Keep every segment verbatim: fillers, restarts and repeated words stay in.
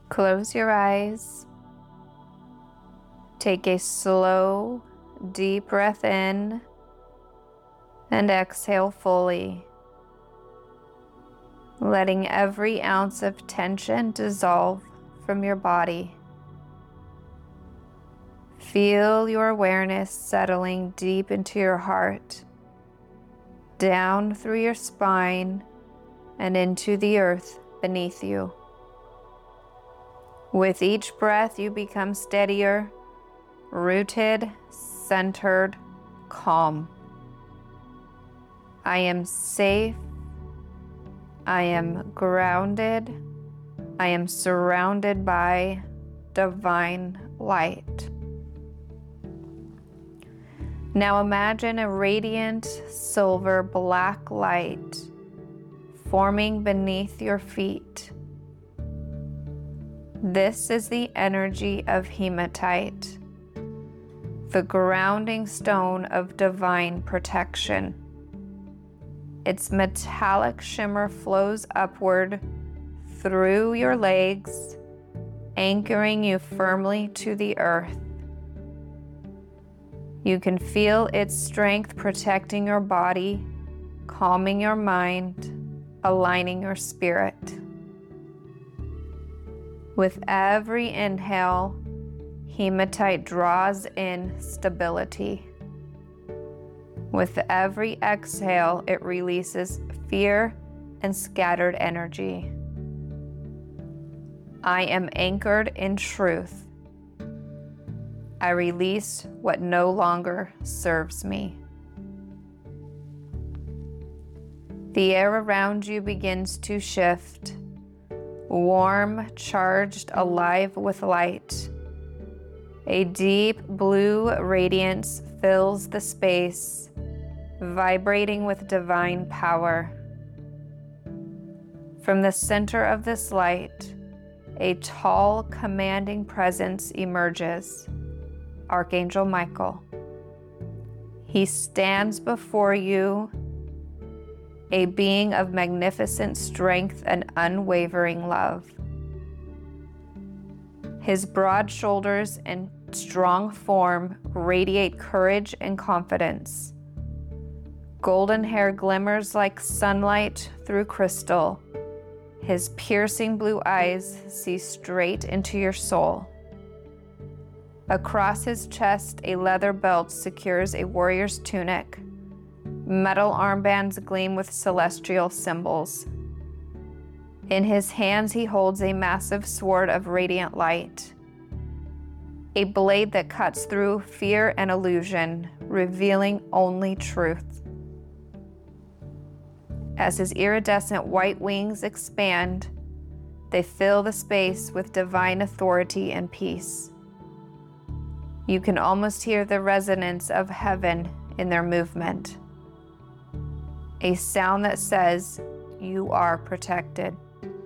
Close your eyes. Take a slow, deep breath in and exhale fully, letting every ounce of tension dissolve from your body. Feel your awareness settling deep into your heart, down through your spine and into the earth beneath you. With each breath, you become steadier, rooted, centered, calm. I am safe. I am grounded. I am surrounded by divine light. Now imagine a radiant silver black light forming beneath your feet. This is the energy of hematite, the grounding stone of divine protection. Its metallic shimmer flows upward through your legs, anchoring you firmly to the earth. You can feel its strength protecting your body, calming your mind, aligning your spirit. With every inhale, hematite draws in stability. With every exhale, it releases fear and scattered energy. I am anchored in truth. I release what no longer serves me. The air around you begins to shift, warm, charged, alive with light. A deep blue radiance fills the space, vibrating with divine power. From the center of this light, a tall, commanding presence emerges. Archangel Michael. He stands before you, a being of magnificent strength and unwavering love. His broad shoulders and strong form radiate courage and confidence. Golden hair glimmers like sunlight through crystal. His piercing blue eyes see straight into your soul. Across his chest, a leather belt secures a warrior's tunic. Metal armbands gleam with celestial symbols. In his hands, he holds a massive sword of radiant light, a blade that cuts through fear and illusion, revealing only truth. As his iridescent white wings expand, they fill the space with divine authority and peace. You can almost hear the resonance of heaven in their movement, a sound that says, "You are protected."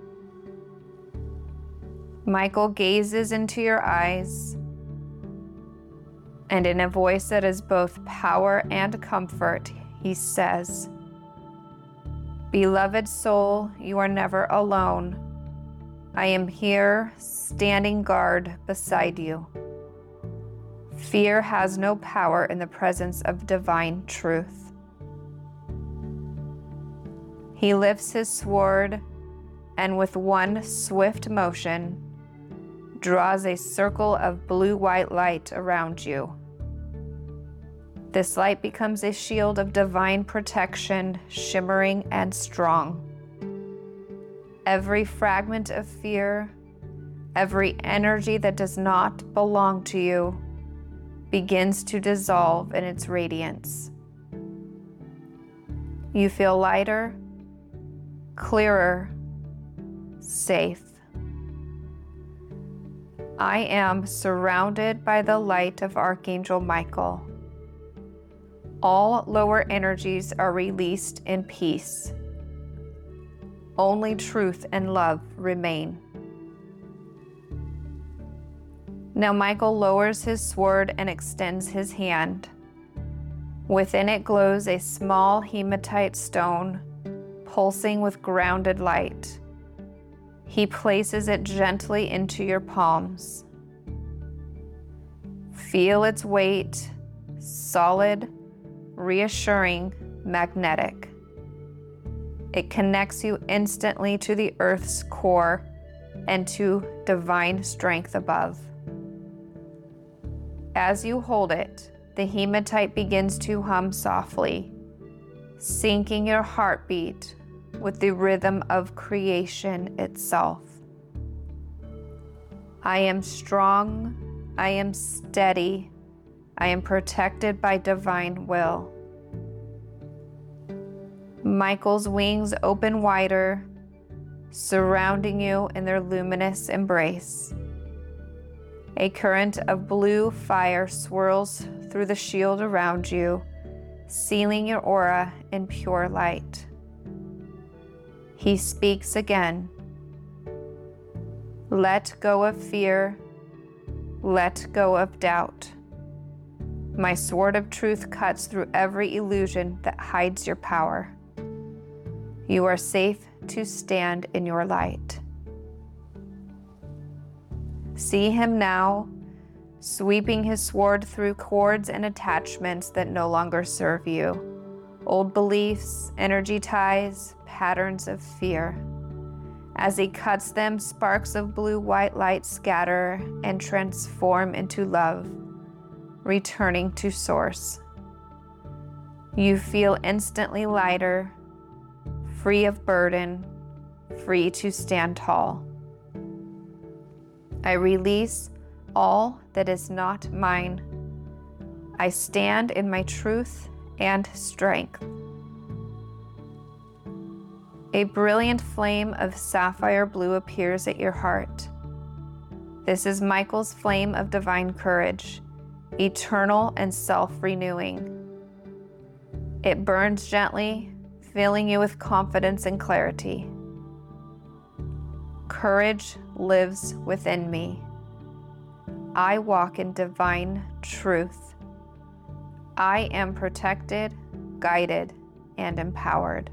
Michael gazes into your eyes, and in a voice that is both power and comfort, he says, "Beloved soul, you are never alone. I am here, standing guard beside you. Fear has no power in the presence of divine truth." He lifts his sword and with one swift motion draws a circle of blue-white light around you. This light becomes a shield of divine protection, shimmering and strong. Every fragment of fear, every energy that does not belong to you, begins to dissolve in its radiance. You feel lighter, clearer, safe. I am surrounded by the light of Archangel Michael. All lower energies are released in peace. Only truth and love remain. Now Michael lowers his sword and extends his hand. Within it glows a small hematite stone, pulsing with grounded light. He places it gently into your palms. Feel its weight, solid, reassuring, magnetic. It connects you instantly to the earth's core and to divine strength above. As you hold it, the hematite begins to hum softly, syncing your heartbeat with the rhythm of creation itself. I am strong, I am steady, I am protected by divine will. Michael's wings open wider, surrounding you in their luminous embrace. A current of blue fire swirls through the shield around you, sealing your aura in pure light. He speaks again. Let go of fear. Let go of doubt. My sword of truth cuts through every illusion that hides your power. You are safe to stand in your light. See him now, sweeping his sword through cords and attachments that no longer serve you. Old beliefs, energy ties, patterns of fear. As he cuts them, sparks of blue-white light scatter and transform into love, returning to source. You feel instantly lighter, free of burden, free to stand tall. I release all that is not mine. I stand in my truth and strength. A brilliant flame of sapphire blue appears at your heart. This is Michael's flame of divine courage, eternal and self-renewing. It burns gently, filling you with confidence and clarity. Courage lives within me. I walk in divine truth. I am protected, guided, and empowered.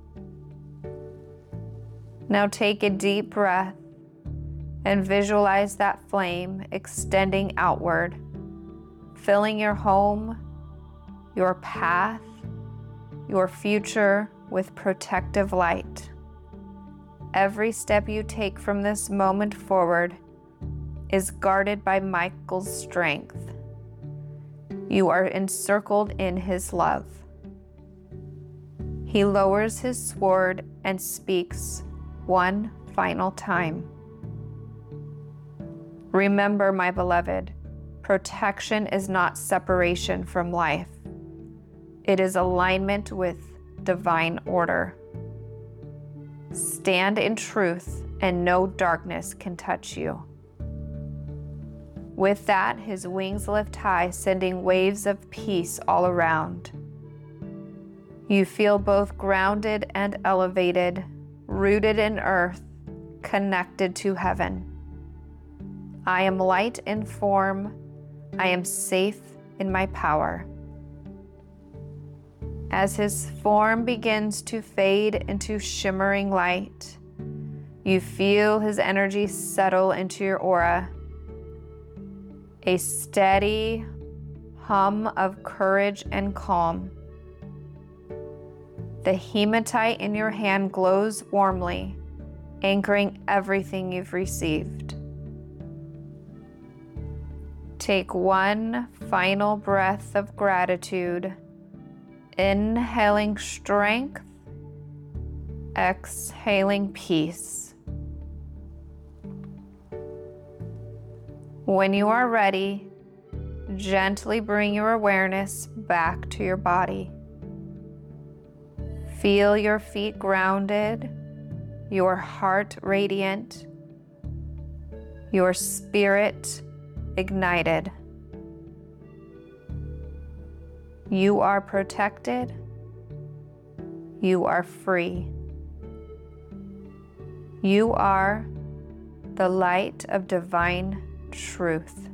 Now take a deep breath and visualize that flame extending outward, filling your home, your path, your future with protective light. Every step you take from this moment forward is guarded by Michael's strength. You are encircled in his love. He lowers his sword and speaks one final time. Remember, my beloved, protection is not separation from life. It is alignment with divine order. Stand in truth, and no darkness can touch you. With that, his wings lift high, sending waves of peace all around. You feel both grounded and elevated, rooted in earth, connected to heaven. I am light in form. I am safe in my power. As his form begins to fade into shimmering light, you feel his energy settle into your aura. A steady hum of courage and calm. The hematite in your hand glows warmly, anchoring everything you've received. Take one final breath of gratitude, inhaling strength, exhaling peace. When you are ready, gently bring your awareness back to your body. Feel your feet grounded, your heart radiant, your spirit ignited. You are protected. You are free. You are the light of divine truth.